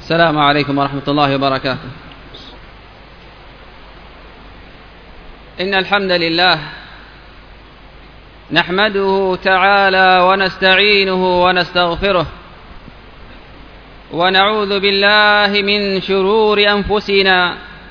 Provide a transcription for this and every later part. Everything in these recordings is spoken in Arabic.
السلام عليكم ورحمة الله وبركاته. إن الحمد لله نحمده تعالى ونستعينه ونستغفره، ونعوذ بالله من شرور أنفسنا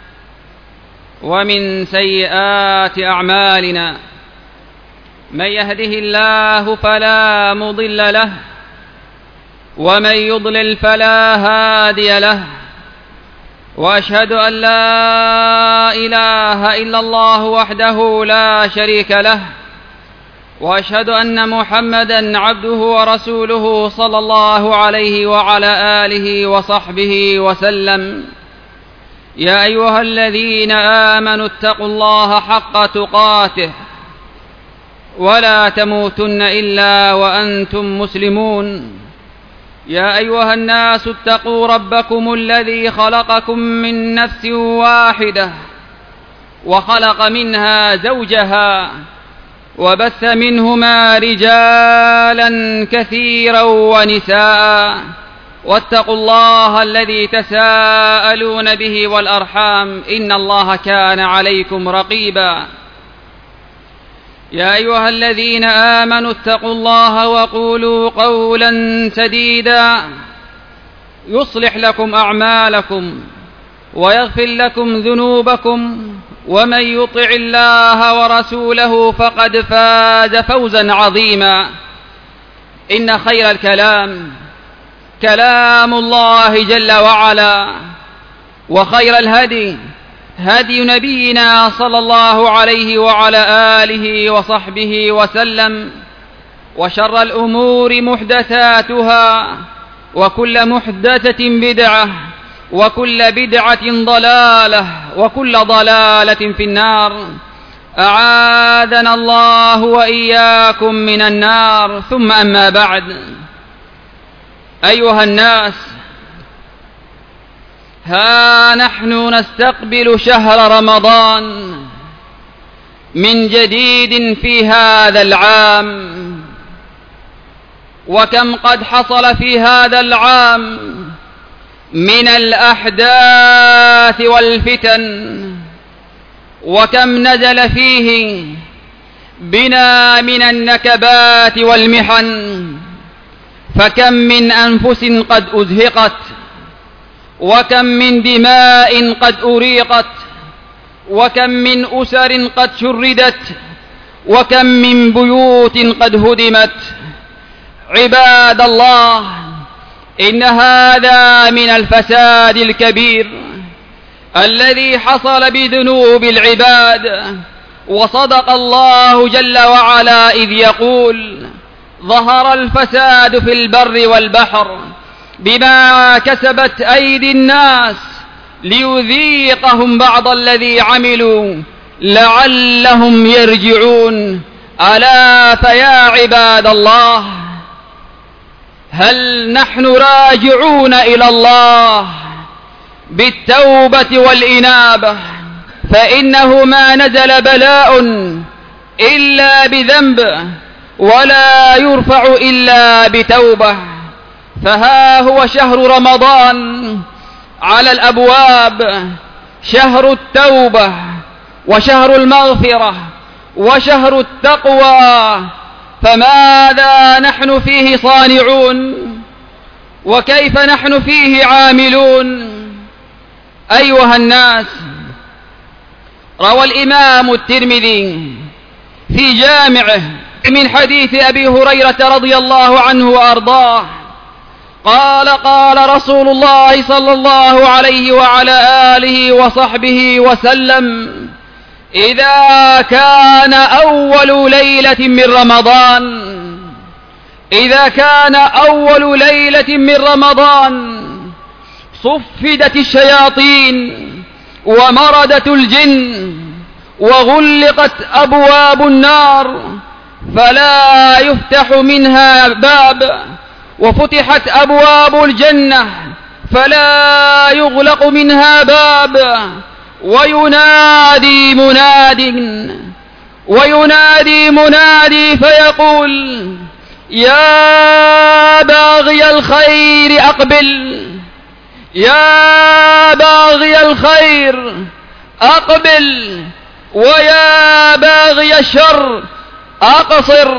ومن سيئات أعمالنا. من يهده الله فلا مضل له، ومن يضلل فلا هادي له، وأشهد أن لا إله إلا الله وحده لا شريك له، وأشهد أن محمدًا عبده ورسوله صلى الله عليه وعلى آله وصحبه وسلم. يا أيها الذين آمنوا اتقوا الله حق تقاته ولا تموتن إلا وأنتم مسلمون. يا أيها الناس اتقوا ربكم الذي خلقكم من نفس واحدة، وخلق منها زوجها، وبث منهما رجالا كثيرا ونساء، واتقوا الله الذي تساءلون به والأرحام، إن الله كان عليكم رقيبا. يا أيها الذين آمنوا اتقوا الله وقولوا قولا سديدا يصلح لكم أعمالكم ويغفر لكم ذنوبكم، ومن يطع الله ورسوله فقد فاز فوزا عظيما. إن خير الكلام كلام الله جل وعلا، وخير الهدي هدي نبينا صلى الله عليه وعلى آله وصحبه وسلم، وشر الأمور محدثاتها، وكل محدثة بدعة، وكل بدعة ضلالة، وكل ضلالة في النار. أعاذنا الله وإياكم من النار. ثم أما بعد، أيها الناس، ها نحن نستقبل شهر رمضان من جديد في هذا العام، وكم قد حصل في هذا العام من الأحداث والفتن، وكم نزل فيه بنا من النكبات والمحن، فكم من أنفس قد أزهقت، وكم من دماء قد أريقت، وكم من أسر قد شردت، وكم من بيوت قد هدمت. عباد الله، إن هذا من الفساد الكبير الذي حصل بذنوب العباد. وصدق الله جل وعلا إذ يقول: ظهر الفساد في البر والبحر بما كسبت أيدي الناس ليذيقهم بعض الذي عملوا لعلهم يرجعون. ألا فيا عباد الله، هل نحن راجعون إلى الله بالتوبة والإنابة؟ فإنه ما نزل بلاء إلا بذنب، ولا يرفع إلا بتوبة. فها هو شهر رمضان على الأبواب، شهر التوبة، وشهر المغفرة، وشهر التقوى. فماذا نحن فيه صانعون؟ وكيف نحن فيه عاملون؟ أيها الناس، روى الإمام الترمذي في جامعه من حديث أبي هريرة رضي الله عنه وأرضاه قال: قال رسول الله صلى الله عليه وعلى آله وصحبه وسلم: إذا كان أول ليلة من رمضان، إذا كان أول ليلة من رمضان صفدت الشياطين ومردت الجن وغلقت أبواب النار، فلا يفتح منها باب، وفتحت أبواب الجنة فلا يغلق منها باب. وينادي منادي فيقول: يا باغي الخير أقبل، يا باغي الخير أقبل، ويا باغي الشر أقصر،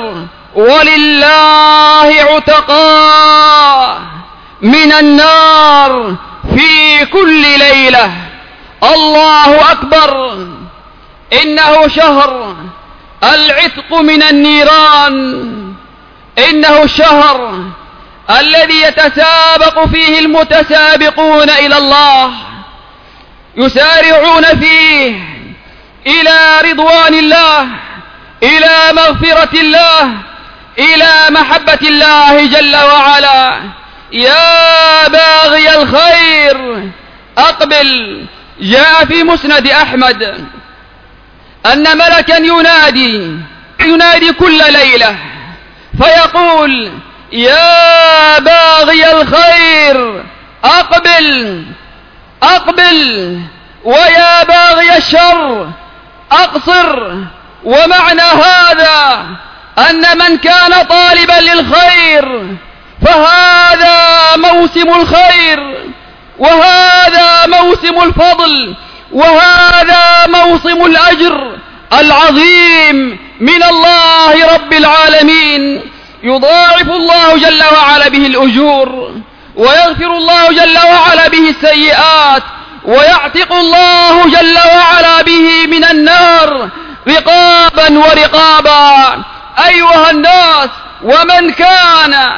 ولله عتقاء من النار في كل ليلة. الله أكبر. إنه شهر العتق من النيران، إنه الشهر الذي يتسابق فيه المتسابقون إلى الله، يسارعون فيه إلى رضوان الله، إلى مغفرة الله، إلى محبة الله جل وعلا. يا باغي الخير أقبل. جاء في مسند أحمد أن ملكا ينادي كل ليلة فيقول: يا باغي الخير أقبل أقبل، ويا باغي الشر أقصر. ومعنى هذا أن من كان طالبا للخير فهذا موسم الخير، وهذا موسم الفضل، وهذا موسم الأجر العظيم من الله رب العالمين. يضاعف الله جل وعلا به الأجور، ويغفر الله جل وعلا به السيئات، ويعتق الله جل وعلا به من النار رقابا ورقابا. أيها الناس، ومن كان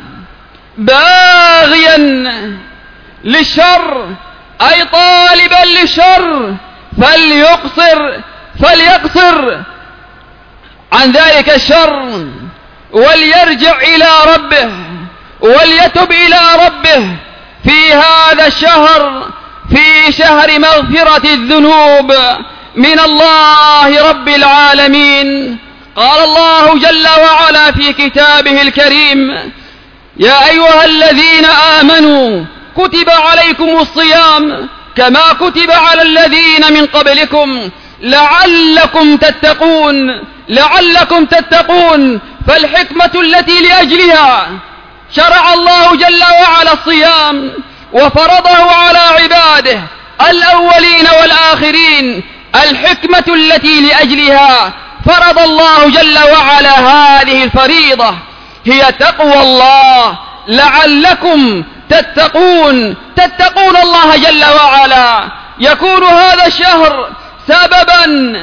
باغيا للشر أي طالبا للشر فليقصر عن ذلك الشر، وليرجع إلى ربه، وليتب إلى ربه في هذا الشهر، في شهر مغفرة الذنوب من الله رب العالمين. قال الله جل وعلا في كتابه الكريم: يا أيها الذين آمنوا كتب عليكم الصيام كما كتب على الذين من قبلكم لعلكم تتقون. فالحكمة التي لأجلها شرع الله جل وعلا الصيام وفرضه على عباده الأولين والآخرين، الحكمة التي لأجلها فرض الله جل وعلا هذه الفريضة هي تقوى الله، لعلكم تتقون الله جل وعلا. يكون هذا الشهر سببا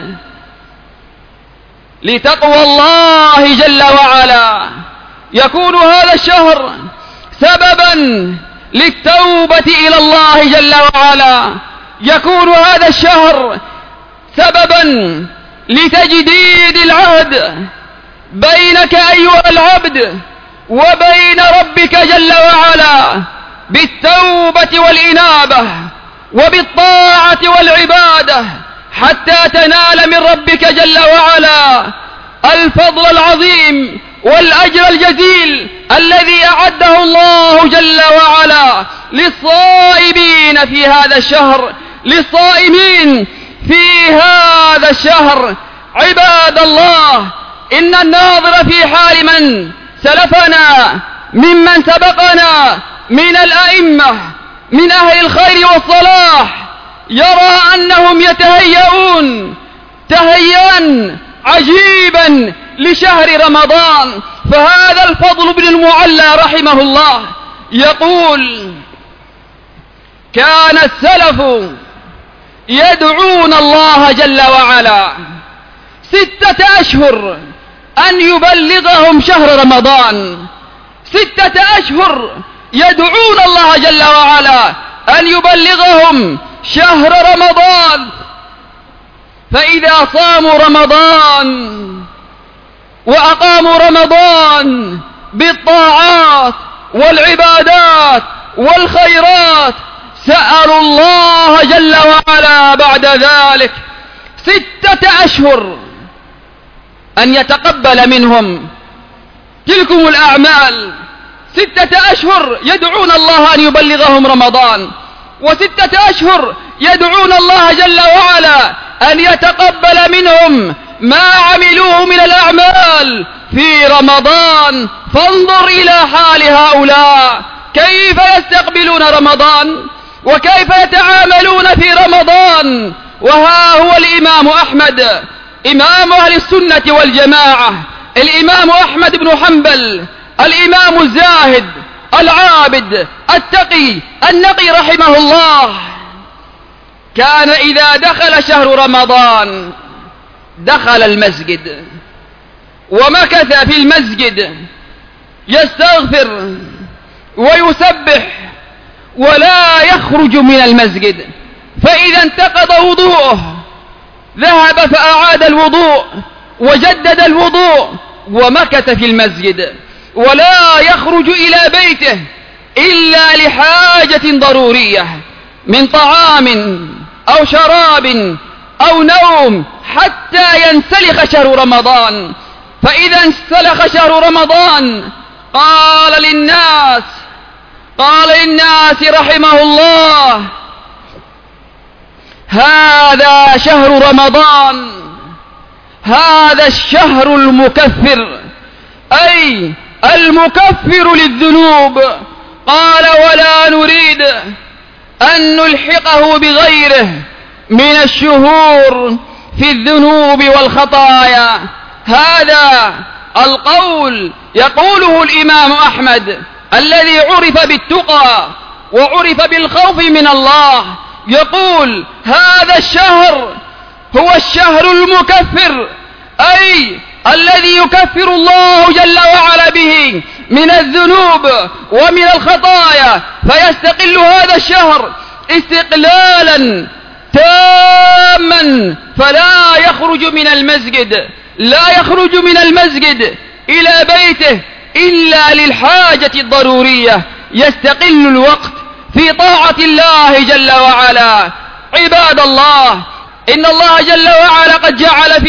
لتقوى الله جل وعلا، يكون هذا الشهر سببا للتوبة إلى الله جل وعلا، يكون هذا الشهر سببا لتجديد العهد بينك أيها العبد وبين ربك جل وعلا بالتوبة والإنابة وبالطاعة والعبادة، حتى تنال من ربك جل وعلا الفضل العظيم والأجر الجزيل الذي أعده الله جل وعلا للصائمين في هذا الشهر، للصائمين في هذا الشهر. عباد الله، إن الناظر في حال من سلفنا ممن سبقنا من الأئمة من أهل الخير والصلاح يرى أنهم يتهيئون تهيئا عجيبا لشهر رمضان. فهذا الفضل بن المعلى رحمه الله يقول: كان السلف يدعون الله جل وعلا 6 أشهر أن يبلغهم شهر رمضان، 6 أشهر يدعون الله جل وعلا أن يبلغهم شهر رمضان. فإذا صاموا رمضان وأقاموا رمضان بالطاعات والعبادات والخيرات سألوا الله جل وعلا بعد ذلك 6 أشهر أن يتقبل منهم تلكم الأعمال. 6 أشهر يدعون الله أن يبلغهم رمضان، و6 أشهر يدعون الله جل وعلا أن يتقبل منهم ما عملوه من الأعمال في رمضان. فانظر إلى حال هؤلاء كيف يستقبلون رمضان، وكيف يتعاملون في رمضان. وها هو الإمام أحمد إمام أهل السنة والجماعة، الإمام أحمد بن حنبل، الإمام الزاهد العابد التقي النقي رحمه الله، كان إذا دخل شهر رمضان دخل المسجد ومكث في المسجد يستغفر ويسبح ولا يخرج من المسجد، فإذا انتقض وضوءه ذهب فأعاد الوضوء وجدد الوضوء ومكث في المسجد، ولا يخرج إلى بيته إلا لحاجة ضرورية من طعام أو شراب أو نوم حتى ينسلخ شهر رمضان. فإذا انسلخ شهر رمضان قال للناس رحمه الله: هذا شهر رمضان، هذا الشهر المكفر، أي المكفر للذنوب. قال: ولا نريد أن نلحقه بغيره من الشهور في الذنوب والخطايا. هذا القول يقوله الإمام أحمد الذي عرف بالتقى وعرف بالخوف من الله، يقول: هذا الشهر هو الشهر المكفر، أي الذي يكفر الله جل وعلا به من الذنوب ومن الخطايا، فيستقل هذا الشهر استقلالا تاما، فلا يخرج من المسجد إلى بيته إلا للحاجة الضرورية، يستقل الوقت في طاعة الله جل وعلا. عباد الله، إن الله جل وعلا قد جعل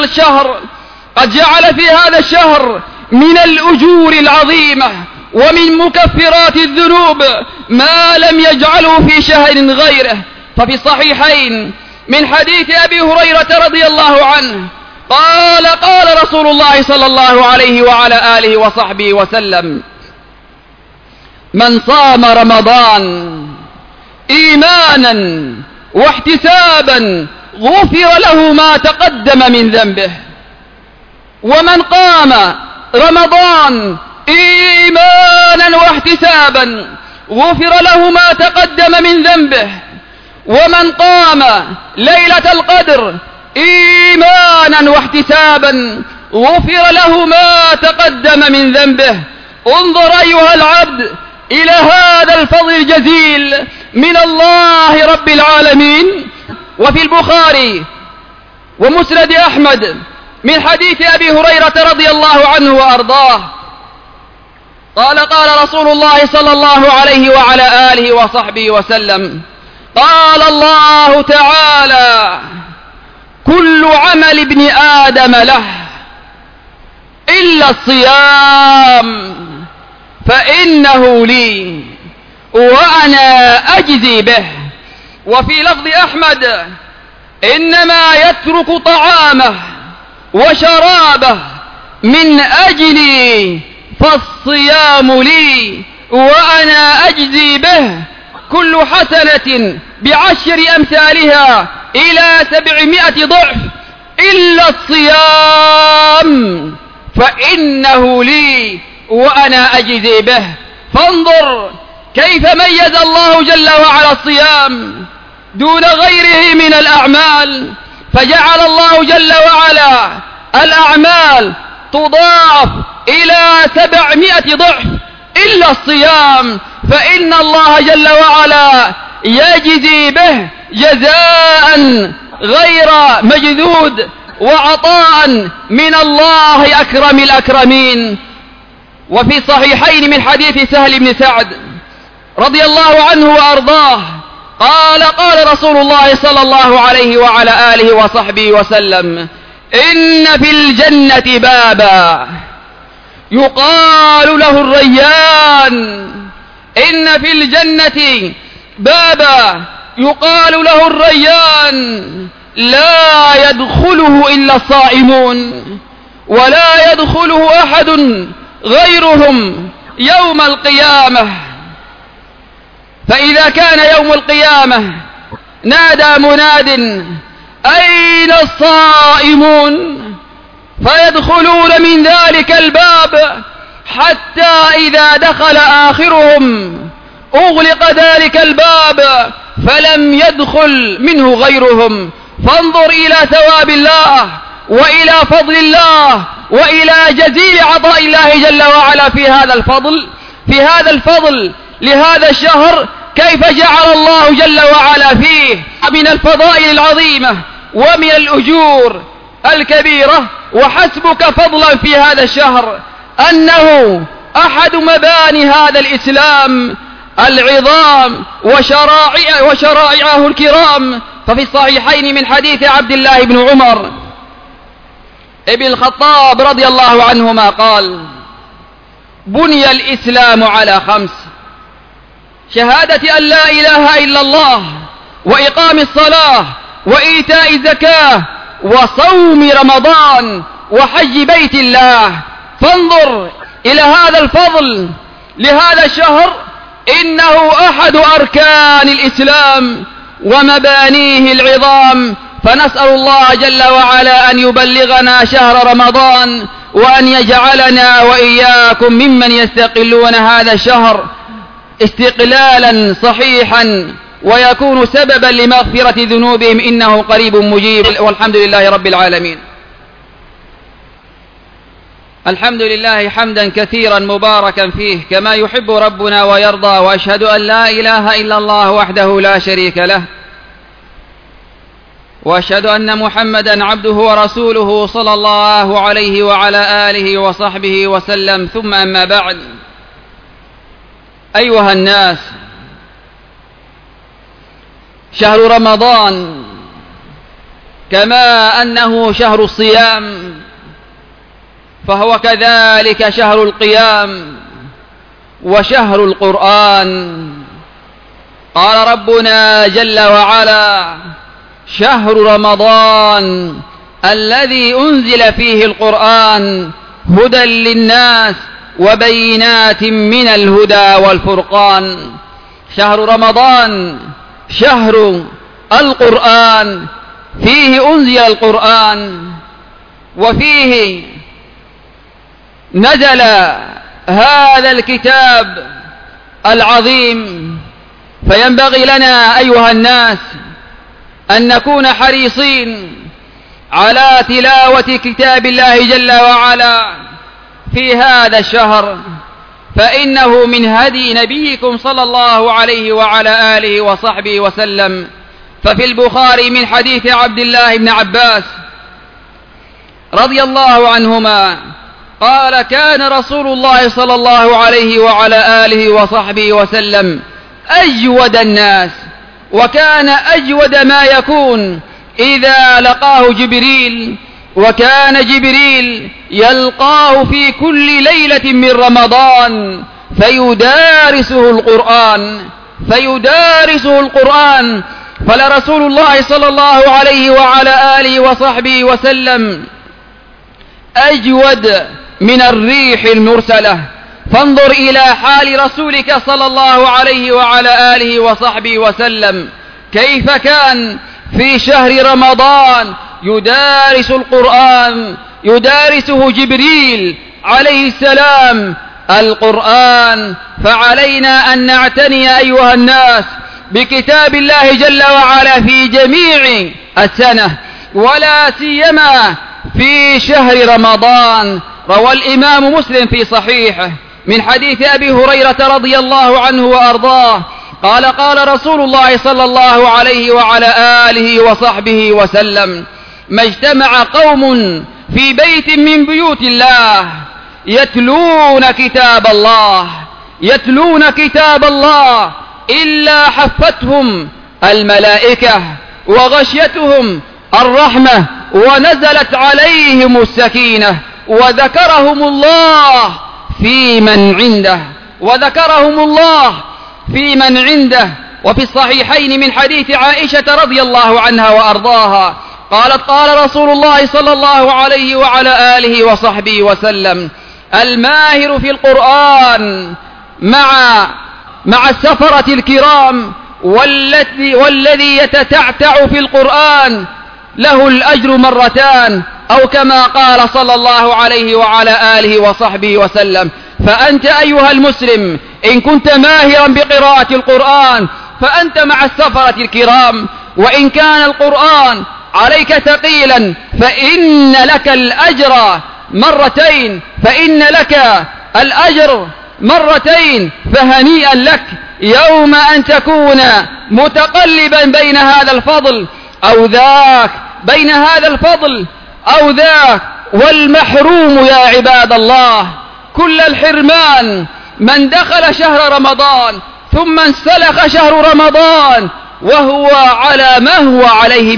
في هذا الشهر من الأجور العظيمة ومن مكفرات الذنوب ما لم يجعله في شهر غيره. ففي الصحيحين من حديث أبي هريرة رضي الله عنه قال رسول الله صلى الله عليه وعلى آله وصحبه وسلم: من صام رمضان إيمانا واحتسابا غفر له ما تقدم من ذنبه. ومن قام رمضان إيمانا واحتسابا غفر له ما تقدم من ذنبه. ومن قام ليلة القدر إيمانا واحتسابا غفر له ما تقدم من ذنبه. انظر أيها العبد إلى هذا الفضل الجزيل من الله رب العالمين. وفي البخاري ومسند أحمد من حديث أبي هريرة رضي الله عنه وأرضاه قال رسول الله صلى الله عليه وعلى آله وصحبه وسلم: قال الله تعالى: كل عمل ابن آدم له إلا الصيام فإنه لي وأنا أجزي به. وفي لفظ أحمد: إنما يترك طعامه وشرابه من أجلي فالصيام لي وأنا أجزي به. كل حسنة ب10 أمثالها إلى 700 ضعف إلا الصيام فإنه لي وأنا أجزي به. فانظر كيف ميز الله جل وعلا الصيام دون غيره من الأعمال، فجعل الله جل وعلا الأعمال تضاف إلى 700 ضعف إلا الصيام، فإن الله جل وعلا يجزي به جزاء غير مجذود وعطاء من الله أكرم الأكرمين. وفي صحيحين من حديث سهل بن سعد رضي الله عنه وأرضاه قال رسول الله صلى الله عليه وعلى آله وصحبه وسلم: إن في الجنة بابا يقال له الريان. إن في الجنة بابا يقال له الريان لا يدخله إلا الصائمون ولا يدخله أحد غيرهم يوم القيامة. فإذا كان يوم القيامة نادى مناد: أين الصائمون؟ فيدخلون من ذلك الباب حتى إذا دخل آخرهم أغلق ذلك الباب فلم يدخل منه غيرهم. فانظر إلى ثواب الله وإلى فضل الله وإلى جزيل عطاء الله جل وعلا في هذا الفضل لهذا الشهر، كيف جعل الله جل وعلا فيه من الفضائل العظيمة ومن الأجور الكبيرة. وحسبك فضلا في هذا الشهر أنه أحد مباني هذا الإسلام العظام وشرائعه الكرام. ففي الصحيحين من حديث عبد الله بن عمر ابن الخطاب رضي الله عنهما قال: بني الإسلام على 5: شهادة أن لا إله إلا الله، وإقام الصلاة، وإيتاء الزكاة، وصوم رمضان، وحج بيت الله. فانظر إلى هذا الفضل لهذا الشهر، إنه أحد أركان الإسلام ومبانيه العظام. فنسأل الله جل وعلا أن يبلغنا شهر رمضان، وأن يجعلنا وإياكم ممن يستقلون هذا الشهر استقلالا صحيحا، ويكون سببا لمغفرة ذنوبهم، إنه قريب مجيب. والحمد لله رب العالمين. الحمد لله حمدا كثيرا مباركا فيه كما يحب ربنا ويرضى، وأشهد أن لا إله إلا الله وحده لا شريك له، وأشهد أن محمدا عبده ورسوله صلى الله عليه وعلى آله وصحبه وسلم. ثم أما بعد، أيها الناس، شهر رمضان كما أنه شهر الصيام فهو كذلك شهر القيام وشهر القرآن. قال ربنا جل وعلا: شهر رمضان الذي أنزل فيه القرآن هدى للناس وبينات من الهدى والفرقان. شهر رمضان شهر القرآن، فيه أنزل القرآن، وفيه نزل هذا الكتاب العظيم. فينبغي لنا أيها الناس أن نكون حريصين على تلاوة كتاب الله جل وعلا في هذا الشهر، فإنه من هدي نبيكم صلى الله عليه وعلى آله وصحبه وسلم. ففي البخاري من حديث عبد الله بن عباس رضي الله عنهما قال: كان رسول الله صلى الله عليه وعلى آله وصحبه وسلم أجود الناس، وكان أجود ما يكون إذا لقاه جبريل، وكان جبريل يلقاه في كل ليلة من رمضان فيدارسه القرآن. فلرسول الله صلى الله عليه وعلى آله وصحبه وسلم أجود من الريح المرسلة. فانظر إلى حال رسولك صلى الله عليه وعلى آله وصحبه وسلم، كيف كان في شهر رمضان يدارس القرآن، يدارسه جبريل عليه السلام القرآن. فعلينا أن نعتني أيها الناس بكتاب الله جل وعلا في جميع السنة، ولا سيما في شهر رمضان. روى الإمام مسلم في صحيحه من حديث أبي هريرة رضي الله عنه وأرضاه قال: قال رسول الله صلى الله عليه وعلى آله وصحبه وسلم: ما اجتمع قوم في بيت من بيوت الله يتلون كتاب الله إلا حفتهم الملائكة وغشيتهم الرحمة ونزلت عليهم السكينة وذكرهم الله في من عنده. وفي الصحيحين من حديث عائشة رضي الله عنها وأرضاها قالت: قال رسول الله صلى الله عليه وعلى آله وصحبه وسلم: الماهر في القرآن مع مع السفرة الكرام والذي يتتعتع في القرآن له الأجر مرتان، أو كما قال صلى الله عليه وعلى آله وصحبه وسلم. فأنت أيها المسلم إن كنت ماهرا بقراءة القرآن فأنت مع السفرة الكرام، وإن كان القرآن عليك ثقيلا فإن لك الأجر مرتين، فهنيئا لك يوم أن تكون متقلبا بين هذا الفضل أو ذاك، والمحروم يا عباد الله كل الحرمان من دخل شهر رمضان ثم انسلخ شهر رمضان وهو على ما هو عليه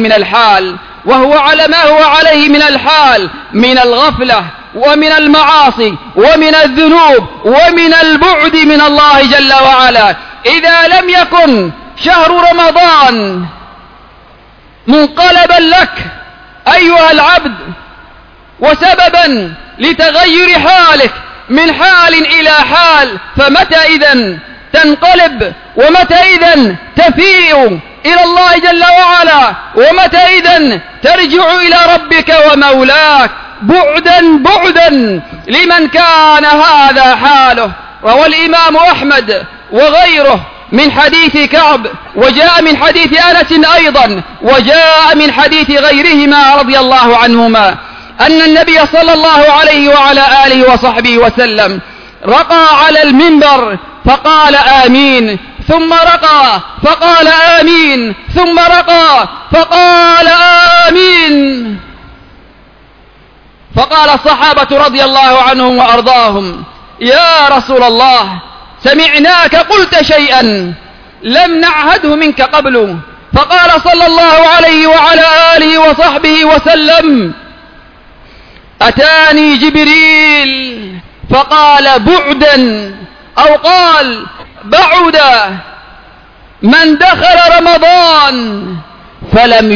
من الحال من الغفلة ومن المعاصي ومن الذنوب ومن البعد من الله جل وعلا. إذا لم يكن شهر رمضان منقلبا لك أيها العبد وسببا لتغير حالك من حال إلى حال، فمتى إذن تنقلب؟ ومتى إذن تفيء إلى الله جل وعلا؟ ومتى إذن ترجع إلى ربك ومولاك؟ بعدا لمن كان هذا حاله. روى الإمام أحمد وغيره من حديث كعب، وجاء من حديث أنس أيضا، وجاء من حديث غيرهما رضي الله عنهما أن النبي صلى الله عليه وعلى آله وصحبه وسلم رقى على المنبر فقال آمين، ثم رقى فقال آمين، ثم رقى فقال آمين. فقال الصحابة رضي الله عنهم وأرضاهم: يا رسول الله، سمعناك قلت شيئا لم نعهده منك قبل. فقال صلى الله عليه وعلى آله وصحبه وسلم: أتاني جبريل فقال بعدا، أو قال بعد من دخل رمضان فلم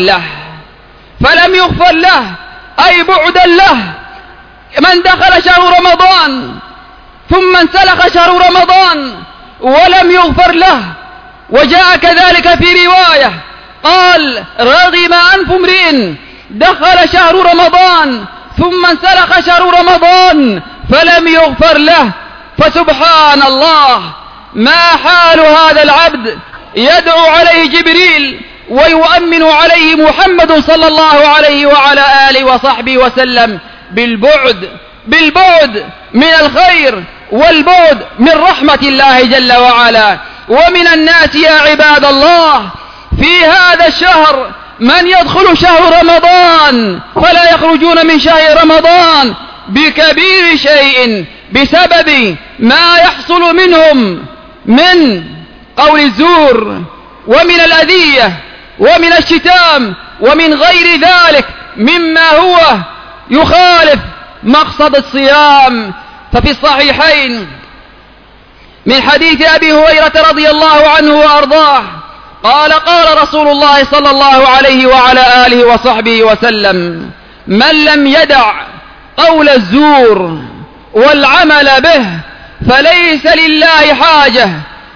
يغفر له، أي بعدا له. من دخل شهر رمضان ثم انسلخ شهر رمضان ولم يغفر له. وجاء كذلك في رواية قال: رغم أنف امرئ دخل شهر رمضان ثم انسلخ شهر رمضان فلم يغفر له. فسبحان الله، ما حال هذا العبد يدعو عليه جبريل ويؤمن عليه محمد صلى الله عليه وعلى آله وصحبه وسلم بالبعد من الخير والبعد من رحمة الله جل وعلا. ومن الناس يا عباد الله في هذا الشهر من يدخل شهر رمضان فلا يخرجون من شهر رمضان بكبير شيء بسبب ما يحصل منهم من قول الزور ومن الأذية ومن الشتام ومن غير ذلك مما هو يخالف مقصد الصيام. ففي الصحيحين من حديث أبي هريرة رضي الله عنه وأرضاه قال: قال رسول الله صلى الله عليه وعلى آله وصحبه وسلم: من لم يدع قول الزور والعمل به فليس لله حاجة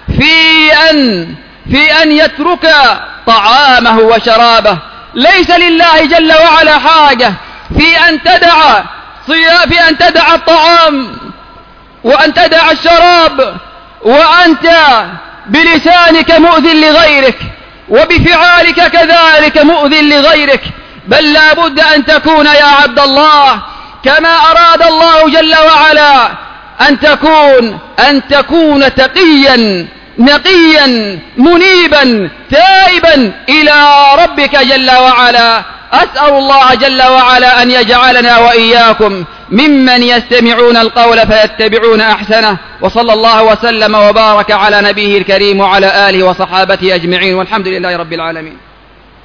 في أن يترك طعامه وشرابه. ليس لله جل وعلا حاجة في أن تدع الطعام وأن تدع الشراب وأنت بلسانك مؤذن لغيرك وبفعالك كذلك مؤذن لغيرك، بل لا بد أن تكون يا عبد الله كما أراد الله جل وعلا أن تكون تقيا نقيا منيبا تائبا إلى ربك جل وعلا. أسأل الله جل وعلا أن يجعلنا وإياكم ممن يستمعون القول فيتبعون أحسنه. وصلى الله وسلم وبارك على نبيه الكريم وعلى آله وصحابته أجمعين، والحمد لله رب العالمين.